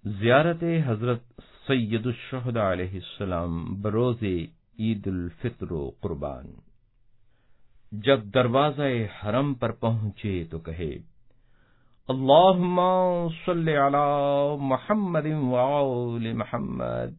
زیارت حضرت سید الشہداء علیہ السلام بروز عید الفطر و قربان۔ جب دروازہ حرم پر پہنچے تو کہے اللہم صلی علی محمد وآل محمد۔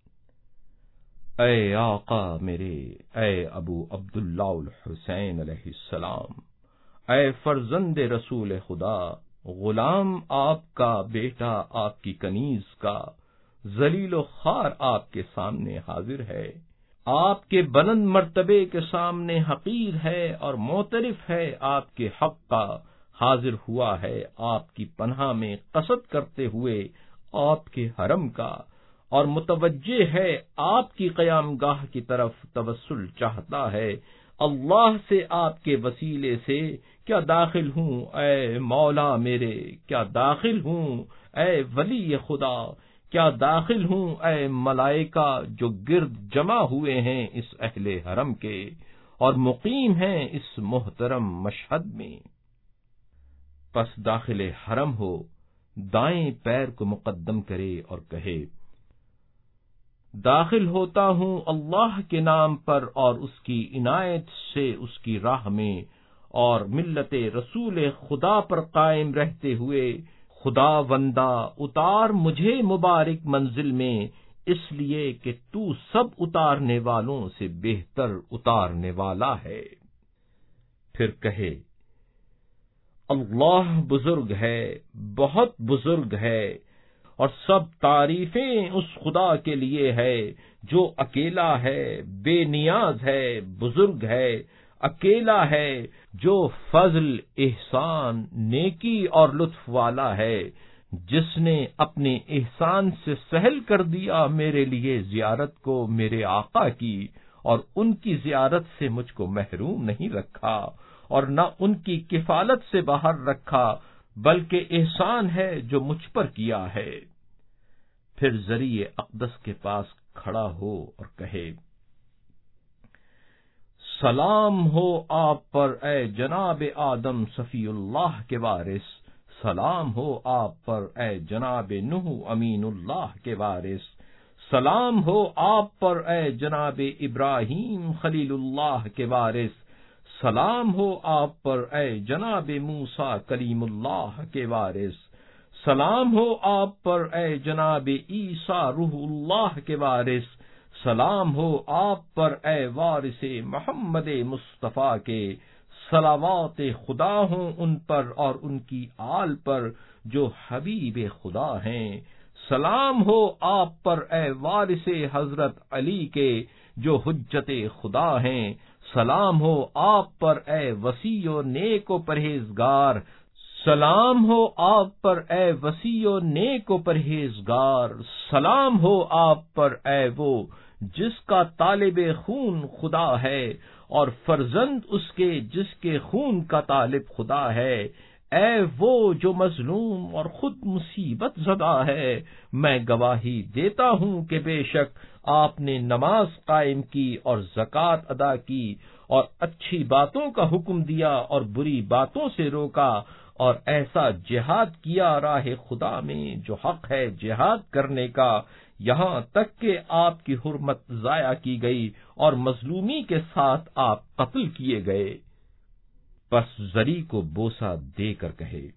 اے آقا میرے، اے ابو عبداللہ الحسین علیہ السلام، اے فرزند رسول خدا، غلام آپ کا، بیٹا آپ کی کنیز کا، ذلیل و خوار آپ کے سامنے حاضر ہے، آپ کے بلند مرتبے کے سامنے حقیر ہے اور معترف ہے آپ کے حق کا، حاضر ہوا ہے آپ کی پناہ میں قصد کرتے ہوئے آپ کے حرم کا، اور متوجہ ہے آپ کی قیام گاہ کی طرف توسل چاہتا ہے، اللہ سے آپ کے وسیلے سے کیا داخل ہوں اے مولا میرے، کیا داخل ہوں اے ولی خدا، کیا داخل ہوں اے ملائکہ جو گرد جمع ہوئے ہیں اس اہل حرم کے اور مقیم ہیں اس محترم مشہد میں۔ پس داخل حرم ہو، دائیں پیر کو مقدم کرے اور کہے داخل ہوتا ہوں اللہ کے نام پر اور اس کی عنایت سے اس کی راہ میں، اور ملت رسول خدا پر قائم رہتے ہوئے خدا وندہ اتار مجھے مبارک منزل میں، اس لیے کہ تو سب اتارنے والوں سے بہتر اتارنے والا ہے۔ پھر کہے اللہ بزرگ ہے، بہت بزرگ ہے، اور سب تعریفیں اس خدا کے لیے ہے جو اکیلا ہے، بے نیاز ہے، بزرگ ہے، اکیلا ہے، جو فضل، احسان، نیکی اور لطف والا ہے، جس نے اپنے احسان سے سہل کر دیا میرے لیے زیارت کو میرے آقا کی، اور ان کی زیارت سے مجھ کو محروم نہیں رکھا اور نہ ان کی کفالت سے باہر رکھا، بلکہ احسان ہے جو مجھ پر کیا ہے۔ پھر ذریعہ اقدس کے پاس کھڑا ہو اور کہے سلام ہو آپ پر اے جناب آدم صفی اللہ کے وارث، سلام ہو آپ پر اے جناب نوح امین اللہ کے وارث، سلام ہو آپ پر اے جناب ابراہیم خلیل اللہ کے وارث، سلام ہو آپ پر اے جناب موسیٰ کلیم اللہ کے وارث، سلام ہو آپ پر اے جناب عیسیٰ روح اللہ کے وارث، سلام ہو آپ پر اے وارث محمد مصطفیٰ کے، صلوات خدا ہوں ان پر اور ان کی آل پر جو حبیب خدا ہیں، سلام ہو آپ پر اے وارث حضرت علی کے جو حجت خدا ہیں، سلام ہو آپ پر اے وسیع و نیک و پرہیزگار، سلام ہو آپ پر اے وسیع و نیک و پرہیزگار، سلام ہو آپ پر اے وہ جس کا طالب خون خدا ہے اور فرزند اس کے جس کے خون کا طالب خدا ہے، اے وہ جو مظلوم اور خود مصیبت زدہ ہے، میں گواہی دیتا ہوں کہ بے شک آپ نے نماز قائم کی اور زکوٰۃ ادا کی اور اچھی باتوں کا حکم دیا اور بری باتوں سے روکا، اور ایسا جہاد کیا راہ خدا میں جو حق ہے جہاد کرنے کا، یہاں تک کہ آپ کی حرمت ضائع کی گئی اور مظلومی کے ساتھ آپ قتل کیے گئے۔ پس زری کو بوسہ دے کر کہے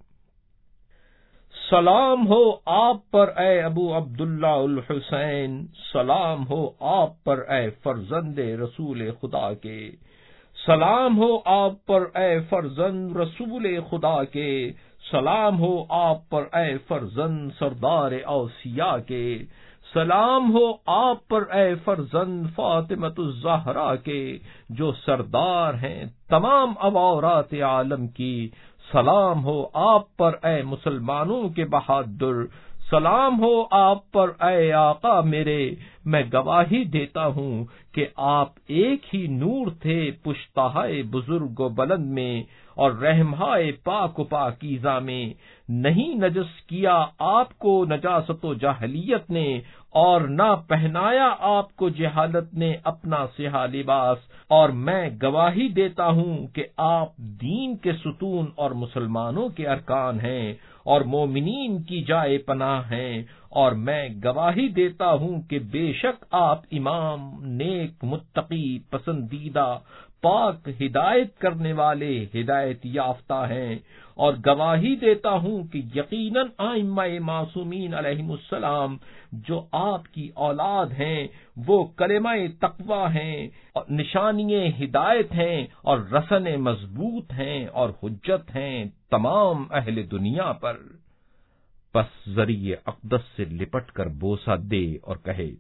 سلام ہو آپ پر اے ابو عبداللہ الحسین، سلام ہو آپ پر اے فرزند رسول خدا کے، سلام ہو آپ پر اے فرزند رسول خدا کے، سلام ہو آپ پر اے فرزند سردار اوصیاء کے، سلام ہو آپ پر اے فرزند فاطمۃ الزہرا کے جو سردار ہیں تمام عورات عالم کی، سلام ہو آپ پر اے مسلمانوں کے بہادر، سلام ہو آپ پر اے آقا میرے، میں گواہی دیتا ہوں کہ آپ ایک ہی نور تھے پشتہائے بزرگ و بلند میں اور رحمہائے پاک و پاکیزہ میں، نہیں نجس کیا آپ کو نجاست و جاہلیت نے اور نہ پہنایا آپ کو جہالت نے اپنا سیاہ لباس، اور میں گواہی دیتا ہوں کہ آپ دین کے ستون اور مسلمانوں کے ارکان ہیں، اور مومنین کی جائے پناہ ہیں، اور میں گواہی دیتا ہوں کہ بے شک آپ امام، نیک، متقی، پسندیدہ، پاک، ہدایت کرنے والے، ہدایت یافتہ ہیں، اور گواہی دیتا ہوں کہ یقیناً ائمہ معصومین علیہم السلام جو آپ کی اولاد ہیں وہ کلمہ تقوی ہیں، نشانی ہدایت ہیں، اور رسن مضبوط ہیں، اور حجت ہیں تمام اہل دنیا پر۔ پس ذریعہ اقدس سے لپٹ کر بوسہ دے اور کہے،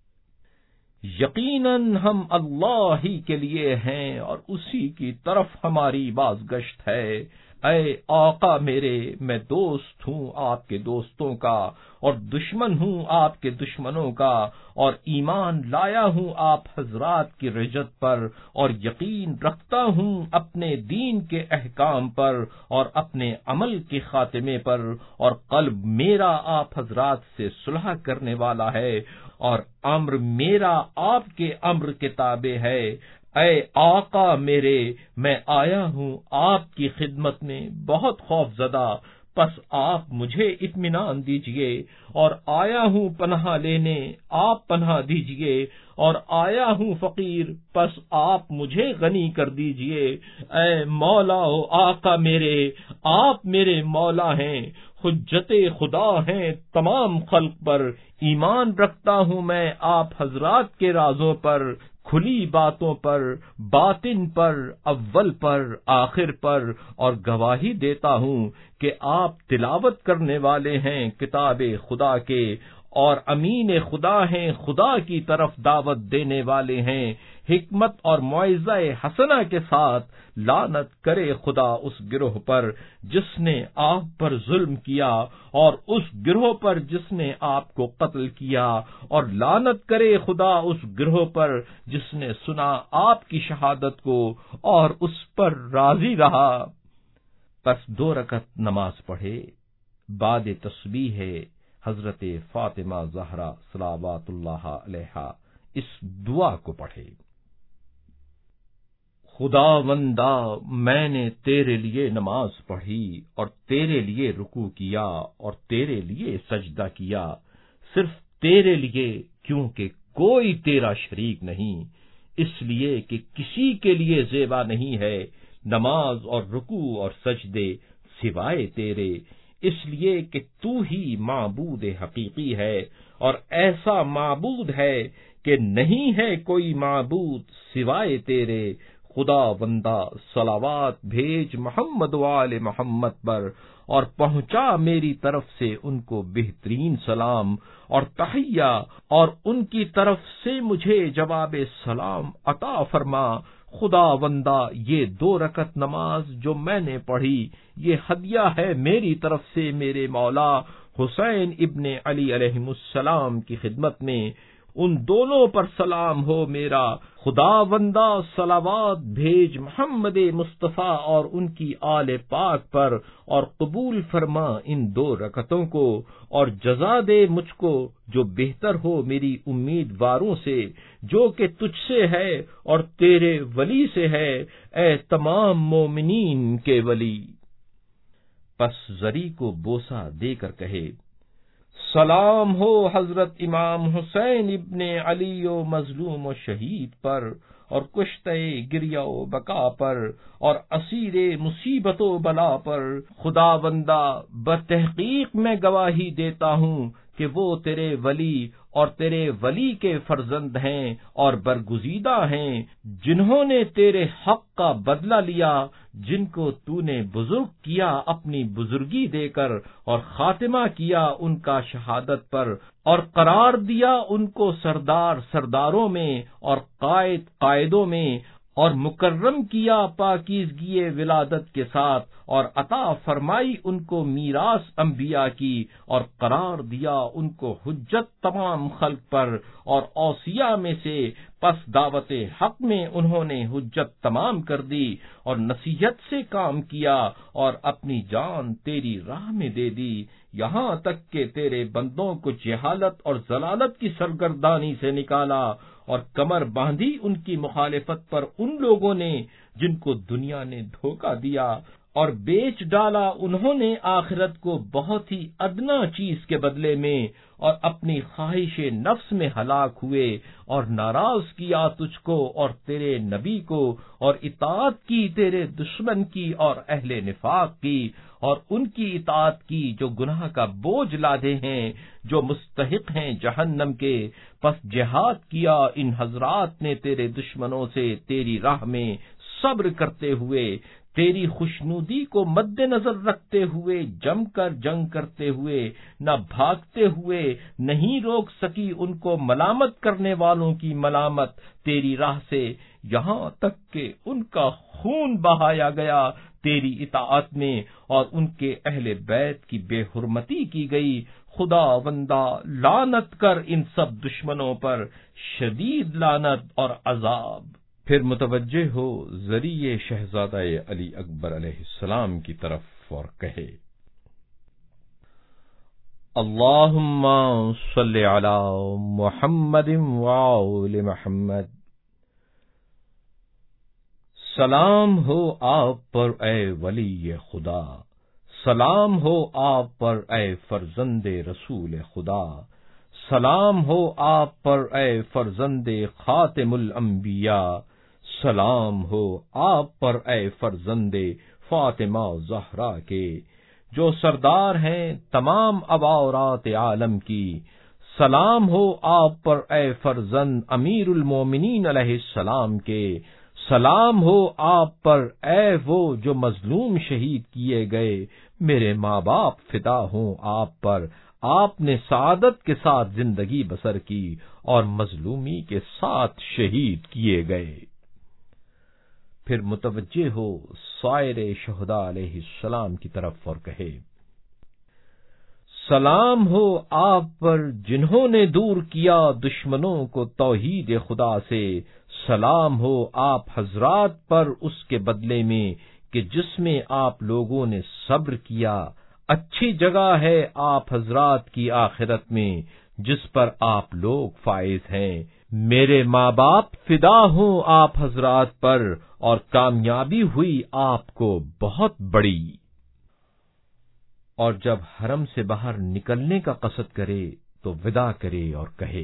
یقیناً ہم اللہ ہی کے لیے ہیں اور اسی کی طرف ہماری بازگشت ہے۔ اے آقا میرے، میں دوست ہوں آپ کے دوستوں کا، اور دشمن ہوں آپ کے دشمنوں کا، اور ایمان لایا ہوں آپ حضرات کی رجت پر، اور یقین رکھتا ہوں اپنے دین کے احکام پر اور اپنے عمل کے خاتمے پر، اور قلب میرا آپ حضرات سے صلح کرنے والا ہے، اور امر میرا آپ کے امر کے تابع ہے۔ اے آقا میرے، میں آیا ہوں آپ کی خدمت میں بہت خوف زدہ، پس آپ مجھے اطمینان دیجئے، اور آیا ہوں پناہ لینے، آپ پناہ دیجئے، اور آیا ہوں فقیر، پس آپ مجھے غنی کر دیجئے۔ اے مولا و آقا میرے، آپ میرے مولا ہیں، حجت خدا ہیں تمام خلق پر، ایمان رکھتا ہوں میں آپ حضرات کے رازوں پر، کھلی باتوں پر، باطن پر، اول پر، آخر پر، اور گواہی دیتا ہوں کہ آپ تلاوت کرنے والے ہیں کتاب خدا کے، اور امین خدا ہیں، خدا کی طرف دعوت دینے والے ہیں، حکمت اور موعظہ حسنہ کے ساتھ۔ لعنت کرے خدا اس گروہ پر جس نے آپ پر ظلم کیا، اور اس گروہ پر جس نے آپ کو قتل کیا، اور لعنت کرے خدا اس گروہ پر جس نے سنا آپ کی شہادت کو اور اس پر راضی رہا۔ پس 2 رکعت نماز پڑھے، بعد تسبیح حضرت فاطمہ زہرا صلوات اللہ علیہا اس دعا کو پڑھے، خداوندا میں نے تیرے لیے نماز پڑھی اور تیرے لیے رکوع کیا اور تیرے لیے سجدہ کیا، صرف تیرے لیے، کیونکہ کوئی تیرا شریک نہیں، اس لیے کہ کسی کے لیے زیبا نہیں ہے نماز اور رکوع اور سجدے سوائے تیرے، اس لیے کہ تو ہی معبود حقیقی ہے، اور ایسا معبود ہے کہ نہیں ہے کوئی معبود سوائے تیرے۔ خدا بندہ صلوات بھیج محمد وآل محمد پر، اور پہنچا میری طرف سے ان کو بہترین سلام اور تحیہ، اور ان کی طرف سے مجھے جواب سلام عطا فرما۔ خدا بندہ یہ 2 رکعت نماز جو میں نے پڑھی یہ ہدیہ ہے میری طرف سے میرے مولا حسین ابن علی علیہ السلام کی خدمت میں، ان دونوں پر سلام ہو میرا۔ خدا بندہ صلوات بھیج محمد مصطفیٰ اور ان کی آل پاک پر، اور قبول فرما ان 2 رکعتوں کو، اور جزا دے مجھ کو جو بہتر ہو میری امیدواروں سے، جو کہ تجھ سے ہے اور تیرے ولی سے ہے، اے تمام مومنین کے ولی۔ پس زری کو بوسہ دے کر کہے، سلام ہو حضرت امام حسین ابن علی و مظلوم و شہید پر، اور کشتہ گریہ و بقا پر، اور اسیر مصیبت و بلا پر۔ خدا بندہ بتحقیق میں گواہی دیتا ہوں کہ وہ تیرے ولی اور تیرے ولی کے فرزند ہیں اور برگزیدہ ہیں، جنہوں نے تیرے حق کا بدلہ لیا، جن کو تو نے بزرگ کیا اپنی بزرگی دے کر، اور خاتمہ کیا ان کا شہادت پر، اور قرار دیا ان کو سردار سرداروں میں اور قائد قائدوں میں، اور مکرم کیا پاکیزگی ولادت کے ساتھ، اور عطا فرمائی ان کو میراث انبیاء کی، اور قرار دیا ان کو حجت تمام خلق پر اور اوصیاء میں سے۔ پس دعوت حق میں انہوں نے حجت تمام کر دی اور نصیحت سے کام کیا، اور اپنی جان تیری راہ میں دے دی، یہاں تک کہ تیرے بندوں کو جہالت اور ضلالت کی سرگردانی سے نکالا، اور کمر باندھی ان کی مخالفت پر ان لوگوں نے جن کو دنیا نے دھوکہ دیا، اور بیچ ڈالا انہوں نے آخرت کو بہت ہی ادنا چیز کے بدلے میں، اور اپنی خواہش نفس میں ہلاک ہوئے، اور ناراض کیا تجھ کو اور تیرے نبی کو، اور اطاعت کی تیرے دشمن کی اور اہل نفاق کی، اور ان کی اطاعت کی جو گناہ کا بوجھ لادے ہیں، جو مستحق ہیں جہنم کے۔ پس جہاد کیا ان حضرات نے تیرے دشمنوں سے تیری راہ میں صبر کرتے ہوئے، تیری خوشنودی کو مد نظر رکھتے ہوئے، جم کر جنگ کرتے ہوئے، نہ بھاگتے ہوئے، نہیں روک سکی ان کو ملامت کرنے والوں کی ملامت تیری راہ سے، یہاں تک کہ ان کا خون بہایا گیا تیری اطاعت میں، اور ان کے اہل بیت کی بے حرمتی کی گئی۔ خدا بندہ لعنت کر ان سب دشمنوں پر، شدید لعنت اور عذاب۔ پھر متوجہ ہو ذریعے شہزادہ علی اکبر علیہ السلام کی طرف اور کہے، اللہم صلی علی محمد وآل محمد۔ سلام ہو آپ پر اے ولی خدا، سلام ہو آپ پر اے فرزند رسول خدا، سلام ہو آپ پر اے فرزند خاتم الانبیاء، سلام ہو آپ پر اے فرزند فاطمہ زہرا کے، جو سردار ہیں تمام اباورات عالم کی، سلام ہو آپ پر اے فرزند امیر المومنین علیہ السلام کے، سلام ہو آپ پر اے وہ جو مظلوم شہید کیے گئے، میرے ماں باپ فدا ہوں آپ پر، آپ نے سعادت کے ساتھ زندگی بسر کی اور مظلومی کے ساتھ شہید کیے گئے۔ پھر متوجہ ہو سائر شہداء علیہ السلام کی طرف اور کہے، سلام ہو آپ پر جنہوں نے دور کیا دشمنوں کو توحید خدا سے، سلام ہو آپ حضرات پر اس کے بدلے میں کہ جس میں آپ لوگوں نے صبر کیا، اچھی جگہ ہے آپ حضرات کی آخرت میں جس پر آپ لوگ فائز ہیں۔ میرے ماں باپ فدا ہوں آپ حضرات پر، اور کامیابی ہوئی آپ کو بہت بڑی۔ اور جب حرم سے باہر نکلنے کا قصد کرے تو وداع کرے اور کہے،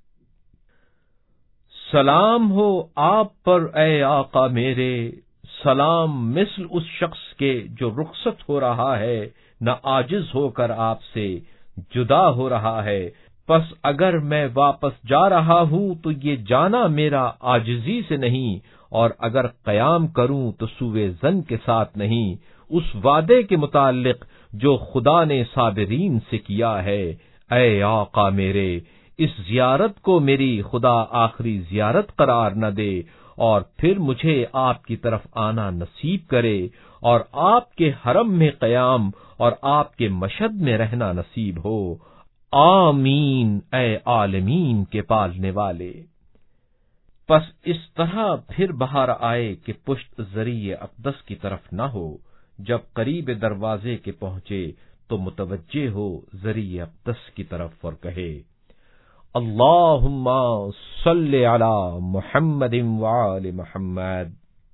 سلام ہو آپ پر اے آقا میرے، سلام مثل اس شخص کے جو رخصت ہو رہا ہے، نہ عاجز ہو کر آپ سے جدا ہو رہا ہے، پس اگر میں واپس جا رہا ہوں تو یہ جانا میرا عاجزی سے نہیں، اور اگر قیام کروں تو سوء ظن کے ساتھ نہیں، اس وعدے کے متعلق جو خدا نے صابرین سے کیا ہے۔ اے آقا میرے، اس زیارت کو میری خدا آخری زیارت قرار نہ دے، اور پھر مجھے آپ کی طرف آنا نصیب کرے، اور آپ کے حرم میں قیام اور آپ کے مشہد میں رہنا نصیب ہو۔ آمین اے عالمین کے پالنے والے۔ پس اس طرح پھر باہر آئے کہ پشت ذریعہ اقدس کی طرف نہ ہو۔ جب قریب دروازے کے پہنچے تو متوجہ ہو ذریعہ اقدس کی طرف اور کہے، اللہم صلی علی محمد وآل محمد۔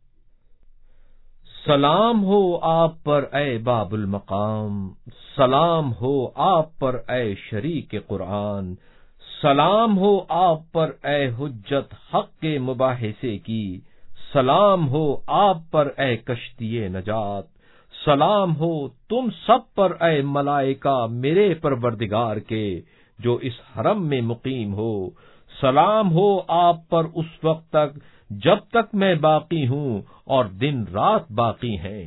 سلام ہو آپ پر اے باب المقام، سلام ہو آپ پر اے شریک قرآن، سلام ہو آپ پر اے حجت حق کے مباحثے کی، سلام ہو آپ پر اے کشتی نجات، سلام ہو تم سب پر اے ملائکہ میرے پروردگار کے جو اس حرم میں مقیم ہو، سلام ہو آپ پر اس وقت تک جب تک میں باقی ہوں اور دن رات باقی ہیں۔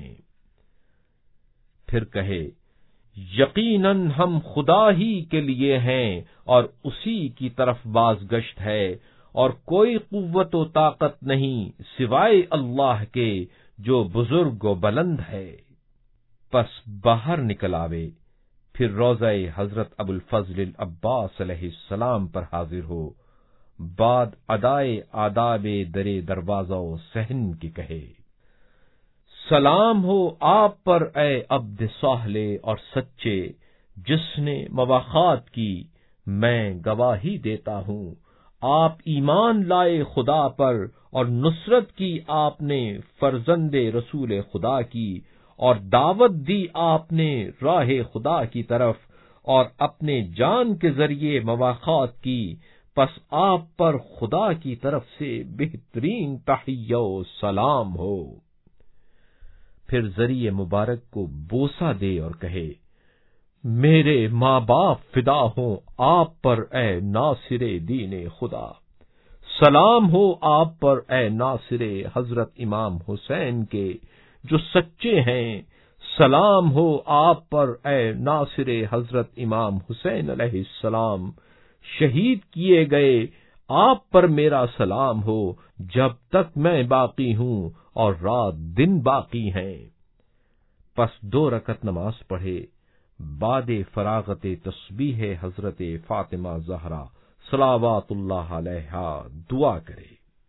پھر کہے، یقیناً ہم خدا ہی کے لیے ہیں اور اسی کی طرف بازگشت ہے، اور کوئی قوت و طاقت نہیں سوائے اللہ کے جو بزرگ و بلند ہے۔ پس باہر نکل آوے، پھر روضہ حضرت ابو الفضل العباس علیہ السلام پر حاضر ہو، بعد ادائے آداب در دروازہ و صحن کی کہے، سلام ہو آپ پر اے عبد صالح اور سچے، جس نے مواخات کی میں گواہی دیتا ہوں، آپ ایمان لائے خدا پر اور نصرت کی آپ نے فرزند رسول خدا کی، اور دعوت دی آپ نے راہ خدا کی طرف اور اپنے جان کے ذریعے مواخات کی، پس آپ پر خدا کی طرف سے بہترین تحیہ و سلام ہو۔ پھر ذریعے مبارک کو بوسہ دے اور کہے، میرے ماں باپ فدا ہوں آپ پر اے ناصر دین خدا، سلام ہو آپ پر اے ناصر حضرت امام حسین کے جو سچے ہیں، سلام ہو آپ پر اے ناصر حضرت امام حسین علیہ السلام شہید کیے گئے، آپ پر میرا سلام ہو جب تک میں باقی ہوں اور رات دن باقی ہیں۔ پس 2 رکعت نماز پڑھے، بعد فراغت تسبیح حضرت فاطمہ زہرا صلوات اللہ علیہا دعا کرے۔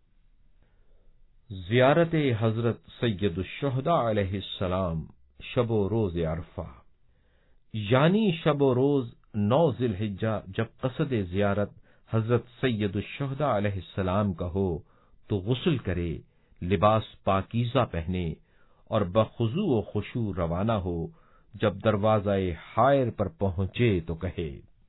زیارت حضرت سید الشہداء علیہ السلام شب و روز عرفہ، یعنی شب و روز 9 ذی الحجہ جب قصد زیارت حضرت سید الشہداء علیہ السلام کا ہو تو غسل کرے، لباس پاکیزہ پہنے اور بخضوع و خشوع روانہ ہو۔ جب دروازہ حائر پر پہنچے تو کہے،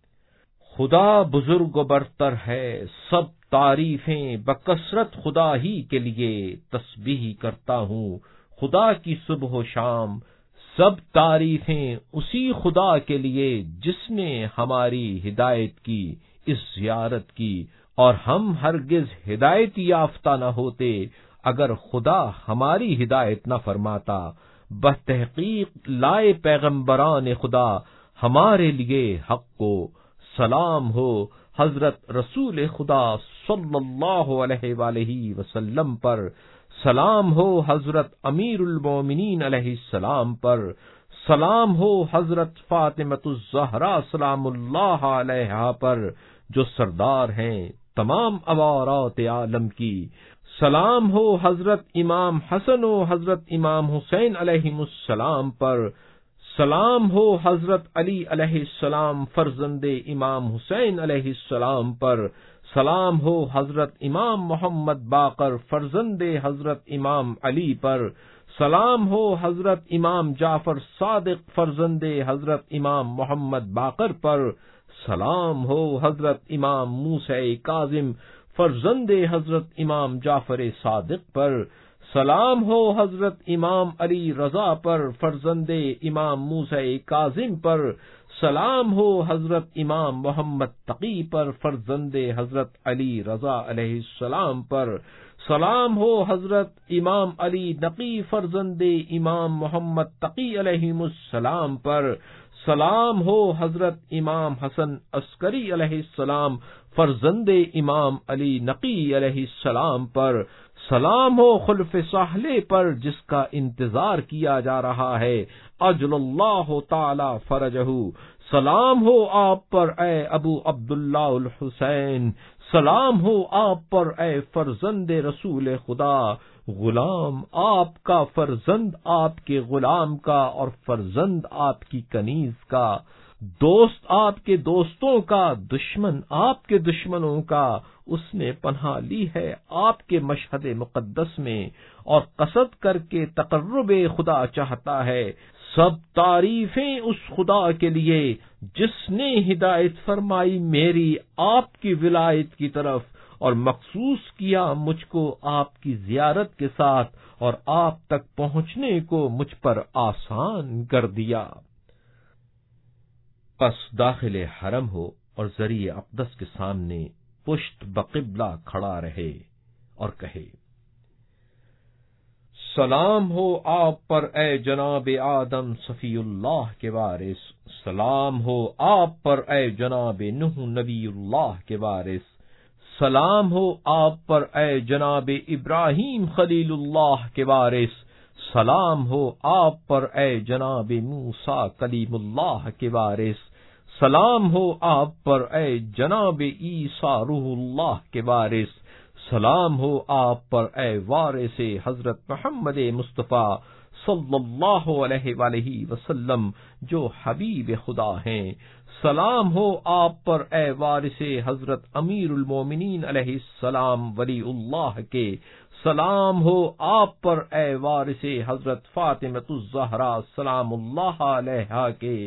خدا بزرگ و برتر ہے، سب تعریفیں بکثرت خدا ہی کے لیے، تسبیح کرتا ہوں خدا کی صبح و شام، سب تعریفیں اسی خدا کے لیے جس نے ہماری ہدایت کی اس زیارت کی، اور ہم ہرگز ہدایت یافتہ نہ ہوتے اگر خدا ہماری ہدایت نہ فرماتا۔ بتحقیق لائے پیغمبران خدا ہمارے لیے حق کو، سلام ہو حضرت رسول خدا صلی اللہ علیہ وآلہ وسلم پر، سلام ہو حضرت امیر المومنین علیہ السلام پر، سلام ہو حضرت فاطمۃ الزہرا سلام اللہ علیہا پر جو سردار ہیں تمام عوارات عالم کی، سلام ہو حضرت امام حسن و حضرت امام حسین علیہم السلام پر، سلام ہو حضرت علی علیہ السلام فرزند امام حسین علیہ السلام پر، سلام ہو حضرت امام محمد باقر فرزند حضرت امام علی پر، سلام ہو حضرت امام جعفر صادق فرزند حضرت امام محمد باقر پر، سلام ہو حضرت امام موسیٰ کاظم فرزند حضرت امام جعفر صادق پر، سلام ہو حضرت امام علی رضا پر فرزند امام موسیٰ کاظم پر، سلام ہو حضرت امام محمد تقی پر فرزند حضرت علی رضا علیہ السلام پر، سلام ہو حضرت امام علی نقی فرزند امام محمد تقی علیہ السلام پر، سلام ہو حضرت امام حسن عسکری علیہ السلام فرزند امام علی نقی علیہ السلام پر، سلام ہو خلف صالح پر جس کا انتظار کیا جا رہا ہے، اجل اللہ تعالی فرجہ، سلام ہو آپ پر اے ابو عبداللہ الحسین، سلام ہو آپ پر اے فرزند رسول خدا، غلام آپ کا، فرزند آپ کے غلام کا اور فرزند آپ کی کنیز کا، دوست آپ کے دوستوں کا، دشمن آپ کے دشمنوں کا، اس نے پناہ لی ہے آپ کے مشہد مقدس میں اور قصد کر کے تقرب خدا چاہتا ہے۔ سب تعریفیں اس خدا کے لیے جس نے ہدایت فرمائی میری آپ کی ولایت کی طرف اور مخصوص کیا مجھ کو آپ کی زیارت کے ساتھ اور آپ تک پہنچنے کو مجھ پر آسان کر دیا۔ پس داخل حرم ہو اور ذریعہ اقدس کے سامنے پشت بقبلہ کھڑا رہے اور کہے، سلام ہو آپ پر اے جناب آدم صفی اللہ کے وارث، سلام ہو آپ پر اے جناب نوح نبی اللہ کے وارث، سلام ہو آپ پر اے جناب ابراہیم خلیل اللہ کے وارث، سلام ہو آپ پر اے جناب موسیٰ کلیم اللہ کے وارث، سلام ہو آپ پر اے جناب عیسیٰ روح اللہ کے وارث، سلام ہو آپ پر اے وارث حضرت محمد مصطفیٰ صلی اللہ علیہ وآلہ وسلم جو حبیب خدا ہیں، سلام ہو آپ پر اے وارث حضرت امیر المومنین علیہ السلام ولی اللہ کے، سلام ہو آپ پر اے وارث حضرت فاطمۃ الزہرا سلام اللہ علیہا کے،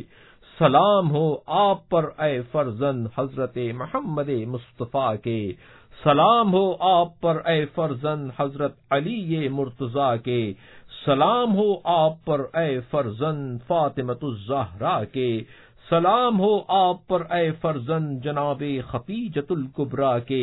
سلام ہو آپ پر اے فرزند حضرت محمد مصطفیٰ کے، سلام ہو آپ پر اے فرزند حضرت علی مرتضیٰ کے، سلام ہو آپ پر اے فرزند فاطمۃ الزہرا کے، سلام ہو آپ پر اے فرزند جناب خدیجۃ الکبریٰ کے،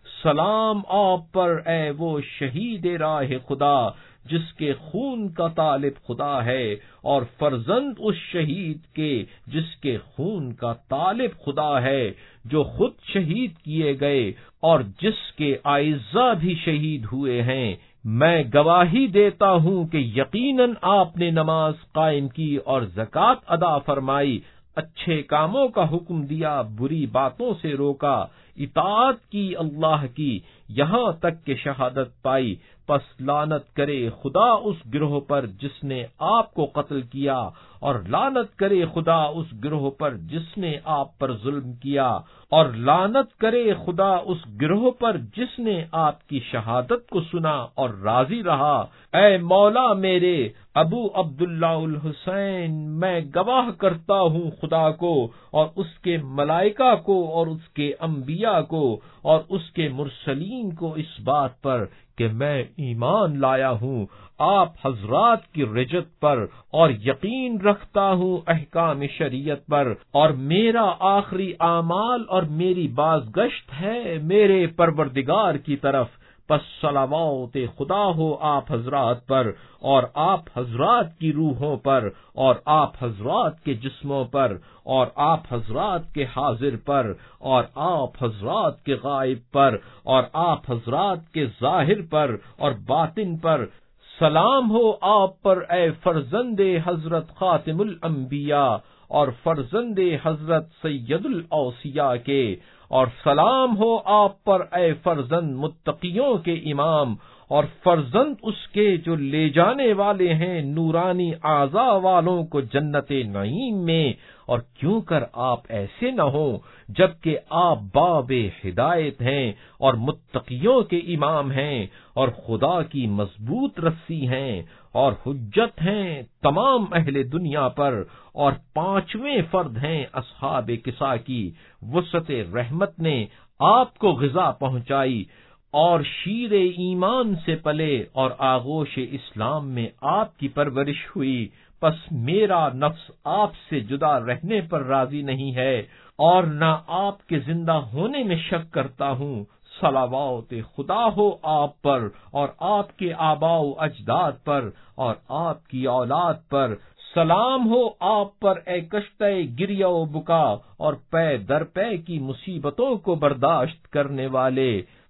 سلام آپ پر اے وہ شہید راہ خدا جس کے خون کا طالب خدا ہے، اور فرزند اس شہید کے جس کے خون کا طالب خدا ہے، جو خود شہید کیے گئے اور جس کے اعزاء بھی شہید ہوئے ہیں۔ میں گواہی دیتا ہوں کہ یقیناً آپ نے نماز قائم کی اور زکوٰۃ ادا فرمائی، اچھے کاموں کا حکم دیا، بری باتوں سے روکا، اطاعت کی اللہ کی، یہاں تک کہ شہادت پائی۔ پس لعنت کرے خدا اس گروہ پر جس نے آپ کو قتل کیا، اور لعنت کرے خدا اس گروہ پر جس نے آپ پر ظلم کیا، اور لعنت کرے خدا اس گروہ پر جس نے آپ کی شہادت کو سنا اور راضی رہا۔ اے مولا میرے ابو عبداللہ الحسین، میں گواہ کرتا ہوں خدا کو اور اس کے ملائکہ کو اور اس کے انبیاء کو اور اس کے مرسلین کو اس بات پر کہ میں ایمان لایا ہوں آپ حضرات کی رجت پر، اور یقین رکھتا ہوں احکام شریعت پر، اور میرا آخری اعمال اور میری بازگشت ہے میرے پروردگار کی طرف۔ پس صلوات خدا ہو آپ حضرات پر اور آپ حضرات کی روحوں پر اور آپ حضرات کے جسموں پر اور آپ حضرات کے حاضر پر اور آپ حضرات کے غائب پر اور آپ حضرات کے ظاہر پر اور باطن پر۔ سلام ہو آپ پر اے فرزند حضرت خاتم الانبیاء اور فرزند حضرت سید الاوصیاء کے، اور سلام ہو آپ پر اے فرزند متقیوں کے امام اور فرزند اس کے جو لے جانے والے ہیں نورانی اعضاء والوں کو جنت نعیم میں، اور کیوں کر آپ ایسے نہ ہوں جبکہ آپ باب ہدایت ہیں اور متقیوں کے امام ہیں اور خدا کی مضبوط رسی ہیں اور حجت ہیں تمام اہل دنیا پر، اور پانچویں فرد ہیں اصحاب کسا کی۔ وسعت رحمت نے آپ کو غذا پہنچائی اور شیر ایمان سے پلے اور آغوش اسلام میں آپ کی پرورش ہوئی۔ پس میرا نفس آپ سے جدا رہنے پر راضی نہیں ہے اور نہ آپ کے زندہ ہونے میں شک کرتا ہوں۔ صلوات خدا ہو آپ پر اور آپ کے آباء و اجداد پر اور آپ کی اولاد پر۔ سلام ہو آپ پر اے کشتہ گریہ و بکا اور پے در پے کی مصیبتوں کو برداشت کرنے والے۔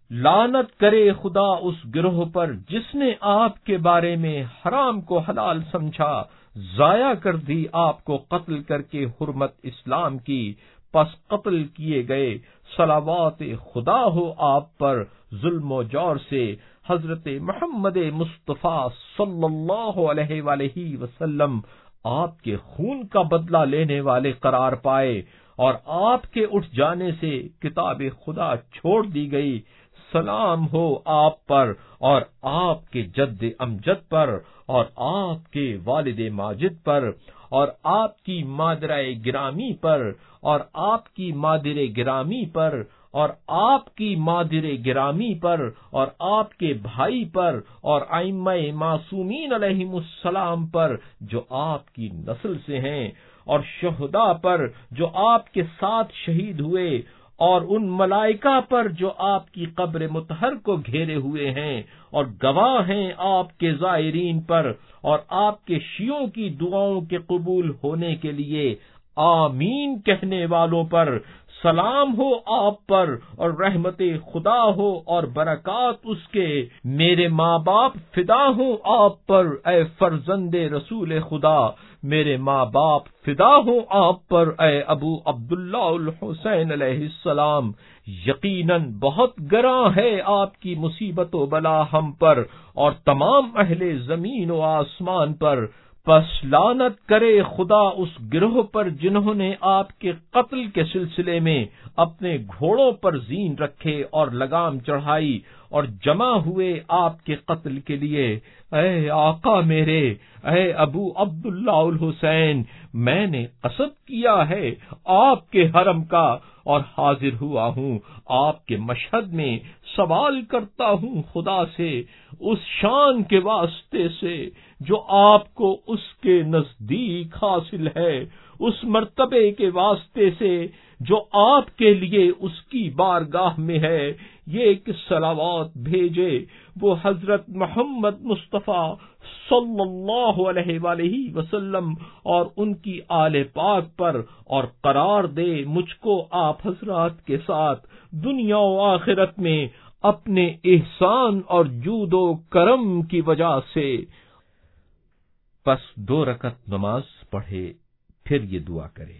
لعنت کرے خدا اس گروہ پر جس نے آپ کے بارے میں حرام کو حلال سمجھا، ضائع کر دی آپ کو قتل کر کے حرمت اسلام کی، پس قتل کیے گئے۔ صلوات خدا ہو آپ پر ظلم و جور سے حضرت محمد مصطفیٰ صلی اللہ علیہ وآلہ وسلم آپ کے خون کا بدلہ لینے والے قرار پائے، اور آپ کے اٹھ جانے سے کتاب خدا چھوڑ دی گئی۔ سلام ہو آپ پر اور آپ کے جد امجد پر اور آپ کے والد ماجد پر اور آپ کی مادرہ گرامی پر اور آپ کی مادر گرامی پر اور آپ کی مادر گرامی پر اور آپ کے بھائی پر اور ائمہ معصومین علیہم السلام پر جو آپ کی نسل سے ہیں، اور شہداء پر جو آپ کے ساتھ شہید ہوئے، اور ان ملائکہ پر جو آپ کی قبر مطہر کو گھیرے ہوئے ہیں اور گواہ ہیں آپ کے زائرین پر، اور آپ کے شیعوں کی دعاؤں کے قبول ہونے کے لیے آمین کہنے والوں پر۔ سلام ہو آپ پر اور رحمت خدا ہو اور برکات اس کے۔ میرے ماں باپ فدا ہوں آپ پر اے فرزند رسول خدا، میرے ماں باپ فدا ہوں آپ پر اے ابو عبداللہ الحسین علیہ السلام۔ یقیناً بہت گراں ہے آپ کی مصیبت و بلا ہم پر اور تمام اہل زمین و آسمان پر، پس لعنت کرے خدا اس گروہ پر جنہوں نے آپ کے قتل کے سلسلے میں اپنے گھوڑوں پر زین رکھے اور لگام چڑھائی اور جمع ہوئے آپ کے قتل کے لیے۔ اے آقا میرے، اے ابو عبداللہ الحسین، میں نے قصد کیا ہے آپ کے حرم کا اور حاضر ہوا ہوں آپ کے مشہد میں، سوال کرتا ہوں خدا سے اس شان کے واسطے سے جو آپ کو اس کے نزدیک حاصل ہے، اس مرتبے کے واسطے سے جو آپ کے لیے اس کی بارگاہ میں ہے، یہ کہ صلوات بھیجے وہ حضرت محمد مصطفیٰ صلی اللہ علیہ وآلہ وسلم اور ان کی آل پاک پر، اور قرار دے مجھ کو آپ حضرات کے ساتھ دنیا و آخرت میں اپنے احسان اور جود و کرم کی وجہ سے۔ پس 2 رکعت نماز پڑھے، پھر یہ دعا کرے: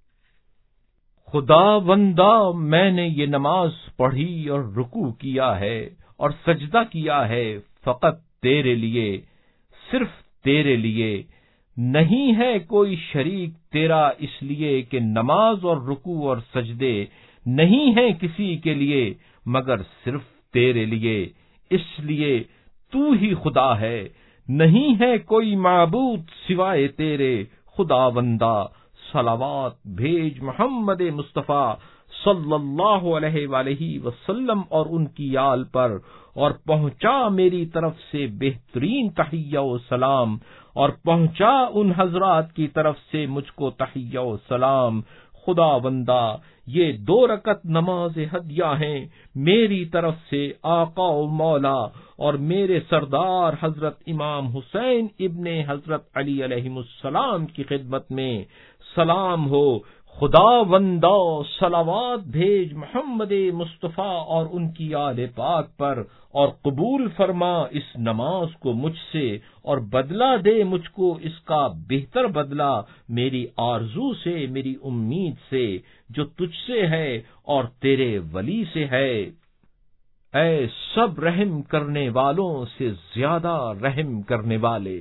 خدا بندہ، میں نے یہ نماز پڑھی اور رکوع کیا ہے اور سجدہ کیا ہے فقط تیرے لیے، صرف تیرے لیے، نہیں ہے کوئی شریک تیرا، اس لیے کہ نماز اور رکوع اور سجدے نہیں ہیں کسی کے لیے مگر صرف تیرے لیے، اس لیے تو ہی خدا ہے، نہیں ہے کوئی معبود سوائے تیرے خدا بندہ۔ صلوات بھیج محمد مصطفیٰ صلی اللہ علیہ وآلہ وسلم اور ان کی آل پر، اور پہنچا میری طرف سے بہترین تحیہ و سلام، اور پہنچا ان حضرات کی طرف سے مجھ کو تحیہ و سلام۔ خدا بندہ، یہ 2 رکعت نماز ہدیہ ہیں میری طرف سے آقا و مولا اور میرے سردار حضرت امام حسین ابن حضرت علی علیہ السلام کی خدمت میں۔ سلام ہو خدا بندہ، صلوات بھیج محمد مصطفیٰ اور ان کی آل پاک پر، اور قبول فرما اس نماز کو مجھ سے، اور بدلہ دے مجھ کو اس کا بہتر بدلہ، میری آرزو سے، میری امید سے جو تجھ سے ہے اور تیرے ولی سے ہے۔ اے سب رحم کرنے والوں سے زیادہ رحم کرنے والے،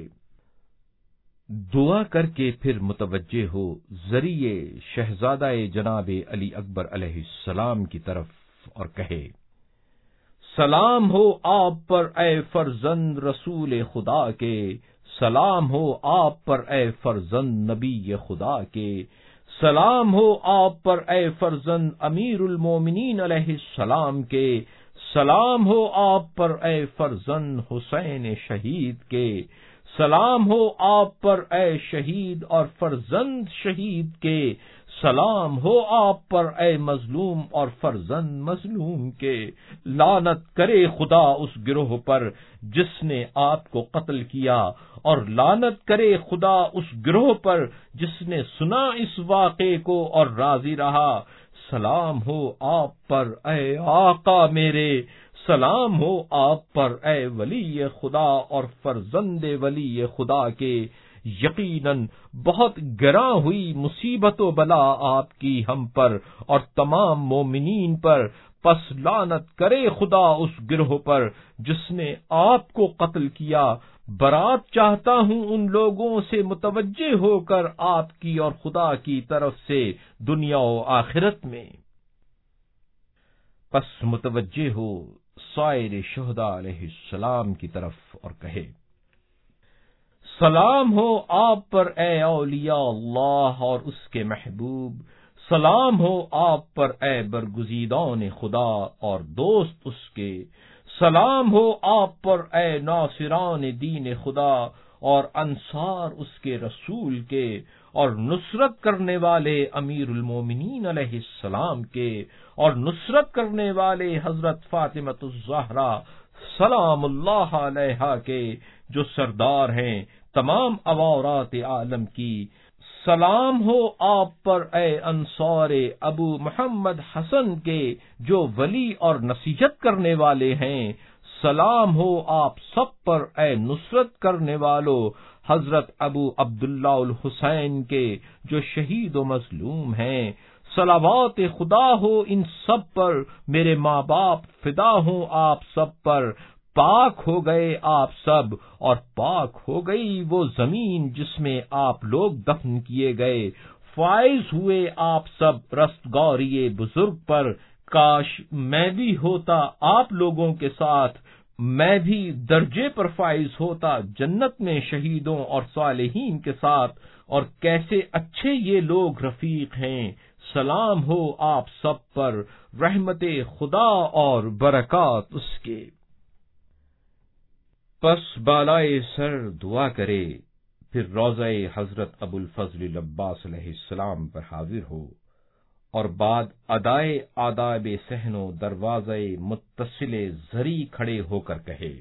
دعا کر کے پھر متوجہ ہو ذریعے شہزادہ جناب علی اکبر علیہ السلام کی طرف اور کہے: سلام ہو آپ پر اے فرزند رسول خدا کے، سلام ہو آپ پر اے فرزند نبی خدا کے، سلام ہو آپ پر اے فرزند امیر المومنین علیہ السلام کے، سلام ہو آپ پر اے فرزند حسین شہید کے، سلام ہو آپ پر اے شہید اور فرزند شہید کے، سلام ہو آپ پر اے مظلوم اور فرزند مظلوم کے۔ لعنت کرے خدا اس گروہ پر جس نے آپ کو قتل کیا، اور لعنت کرے خدا اس گروہ پر جس نے سنا اس واقعے کو اور راضی رہا۔ سلام ہو آپ پر اے آقا میرے، سلام ہو آپ پر اے ولی خدا اور فرزند ولی خدا کے۔ یقیناً بہت گراں ہوئی مصیبت و بلا آپ کی ہم پر اور تمام مومنین پر، پس لعنت کرے خدا اس گروہ پر جس نے آپ کو قتل کیا۔ برات چاہتا ہوں ان لوگوں سے متوجہ ہو کر آپ کی اور خدا کی طرف سے دنیا و آخرت میں۔ پس متوجہ ہو سائر شہداء علیہ السلام کی طرف اور کہے: سلام ہو آپ پر اے اولیاء اللہ اور اس کے محبوب، سلام ہو آپ پر اے برگزیدان خدا اور دوست اس کے، سلام ہو آپ پر اے ناصران دین خدا اور انصار اس کے رسول کے، اور نصرت کرنے والے امیر المومنین علیہ السلام کے، اور نصرت کرنے والے حضرت فاطمۃ الزہرا سلام اللہ علیہا کے، جو سردار ہیں تمام عوارات عالم کی۔ سلام ہو آپ پر اے انصار ابو محمد حسن کے، جو ولی اور نصیحت کرنے والے ہیں۔ سلام ہو آپ سب پر اے نصرت کرنے والو حضرت ابو عبداللہ الحسین کے، جو شہید و مظلوم ہیں۔ صلوات خدا ہو ان سب پر، میرے ماں باپ فدا ہوں آپ سب پر۔ پاک ہو گئے آپ سب، اور پاک ہو گئی وہ زمین جس میں آپ لوگ دفن کیے گئے، فائز ہوئے آپ سب رستگاری بزرگ پر، کاش میں بھی ہوتا آپ لوگوں کے ساتھ، میں بھی درجے پر فائز ہوتا جنت میں شہیدوں اور صالحین کے ساتھ، اور کیسے اچھے یہ لوگ رفیق ہیں، سلام ہو آپ سب پر، رحمت خدا اور برکات اس کے۔ پس بالائے سر دعا کرے، پھر روضہ حضرت ابو الفضل العباس علیہ السلام پر حاضر ہو، اور بعد ادائے آداب صحن و دروازہ متصل زری کھڑے ہو کر کہے،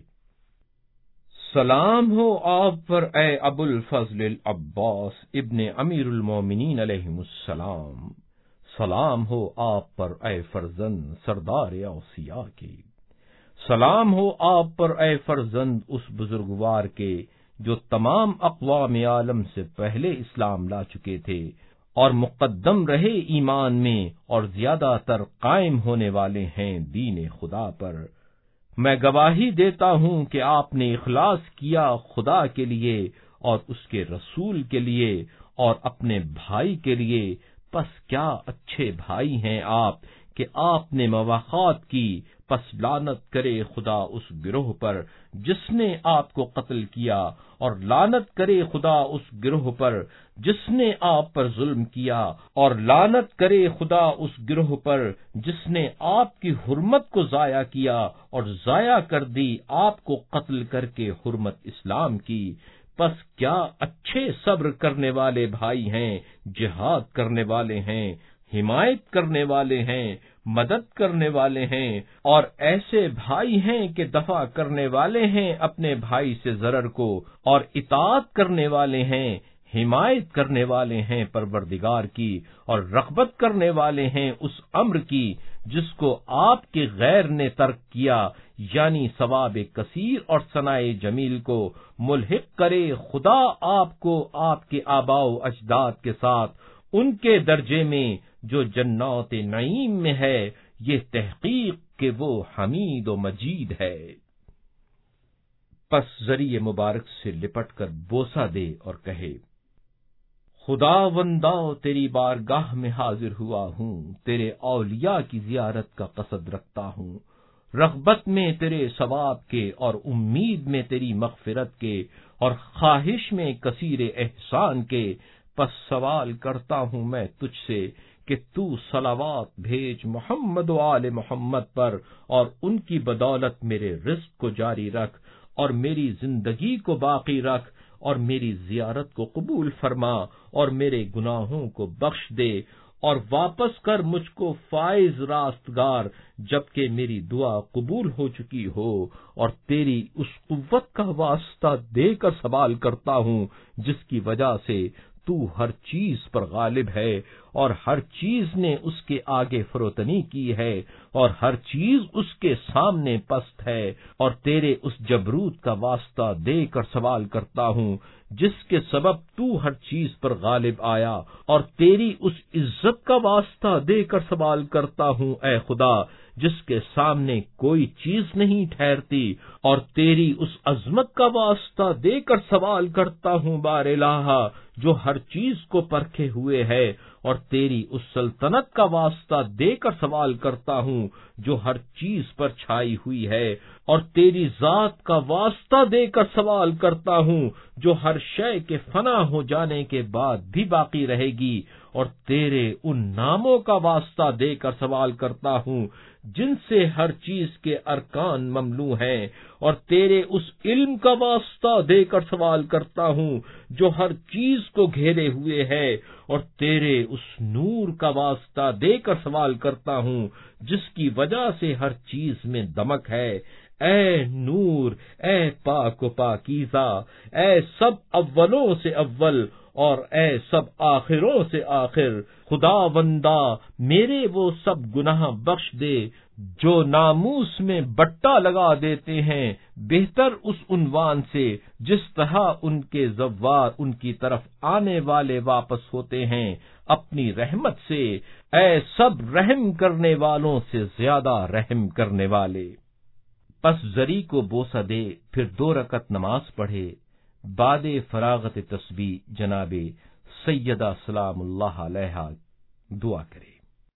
سلام ہو آپ پر اے ابو الفضل العباس ابن امیر المومنین علیہ السلام، سلام ہو آپ پر اے فرزند سردار اوصیاء کی، سلام ہو آپ پر اے فرزند اس بزرگوار کے جو تمام اقوام عالم سے پہلے اسلام لا چکے تھے اور مقدم رہے ایمان میں اور زیادہ تر قائم ہونے والے ہیں دین خدا پر۔ میں گواہی دیتا ہوں کہ آپ نے اخلاص کیا خدا کے لیے اور اس کے رسول کے لیے اور اپنے بھائی کے لیے، پس کیا اچھے بھائی ہیں آپ کہ آپ نے مواخات کی، پس لعنت کرے خدا اس گروہ پر جس نے آپ کو قتل کیا، اور لعنت کرے خدا اس گروہ پر جس نے آپ پر ظلم کیا، اور لعنت کرے خدا اس گروہ پر جس نے آپ کی حرمت کو ضائع کیا اور ضائع کر دی آپ کو قتل کر کے حرمت اسلام کی۔ پس کیا اچھے صبر کرنے والے بھائی ہیں، جہاد کرنے والے ہیں، حمایت کرنے والے ہیں، مدد کرنے والے ہیں، اور ایسے بھائی ہیں کہ دفع کرنے والے ہیں اپنے بھائی سے ضرر کو، اور اطاعت کرنے والے ہیں، حمایت کرنے والے ہیں پروردگار کی، اور رغبت کرنے والے ہیں اس امر کی جس کو آپ کے غیر نے ترک کیا، یعنی ثواب کثیر اور ثناء جمیل کو ملحق کرے خدا آپ کو آپ کے آباء و اجداد کے ساتھ ان کے درجے میں جو جنات نعیم میں ہے، یہ تحقیق کہ وہ حمید و مجید ہے۔ پس ذریعے مبارک سے لپٹ کر بوسہ دے اور کہے، خدا وندہ تیری بارگاہ میں حاضر ہوا ہوں، تیرے اولیاء کی زیارت کا قصد رکھتا ہوں، رغبت میں تیرے ثواب کے اور امید میں تیری مغفرت کے اور خواہش میں کثیر احسان کے، پس سوال کرتا ہوں میں تجھ سے کہ تو صلوات بھیج محمد و آل محمد پر، اور ان کی بدولت میرے رزق کو جاری رکھ اور میری زندگی کو باقی رکھ، اور میری زیارت کو قبول فرما اور میرے گناہوں کو بخش دے، اور واپس کر مجھ کو فائز راستگار جبکہ میری دعا قبول ہو چکی ہو، اور تیری اس قوت کا واسطہ دے کر سوال کرتا ہوں جس کی وجہ سے تو ہر چیز پر غالب ہے، اور ہر چیز نے اس کے آگے فروتنی کی ہے، اور ہر چیز اس کے سامنے پست ہے، اور تیرے اس جبروت کا واسطہ دے کر سوال کرتا ہوں جس کے سبب تو ہر چیز پر غالب آیا، اور تیری اس عزت کا واسطہ دے کر سوال کرتا ہوں اے خدا جس کے سامنے کوئی چیز نہیں ٹھہرتی، اور تیری اس عظمت کا واسطہ دے کر سوال کرتا ہوں بار الہ جو ہر چیز کو پرکھے ہوئے ہے، اور تیری اس سلطنت کا واسطہ دے کر سوال کرتا ہوں جو ہر چیز پر چھائی ہوئی ہے، اور تیری ذات کا واسطہ دے کر سوال کرتا ہوں جو ہر شے کے فنا ہو جانے کے بعد بھی باقی رہے گی، اور تیرے ان ناموں کا واسطہ دے کر سوال کرتا ہوں جن سے ہر چیز کے ارکان مملو ہیں، اور تیرے اس علم کا واسطہ دے کر سوال کرتا ہوں جو ہر چیز کو گھیرے ہوئے ہے، اور تیرے اس نور کا واسطہ دے کر سوال کرتا ہوں جس کی وجہ سے ہر چیز میں دمک ہے۔ اے نور، اے پاک و پاکیزہ، اے سب اولوں سے اول اور اے سب آخروں سے آخر، خدا بندہ میرے وہ سب گناہ بخش دے جو ناموس میں بٹا لگا دیتے ہیں، بہتر اس عنوان سے جس طرح ان کے زوار ان کی طرف آنے والے واپس ہوتے ہیں اپنی رحمت سے، اے سب رحم کرنے والوں سے زیادہ رحم کرنے والے۔ پس زری کو بوسہ دے، پھر 2 رکعت نماز پڑھے، بعد فراغت تسبیح جناب سیدہ سلام اللہ علیہا دعا کرے۔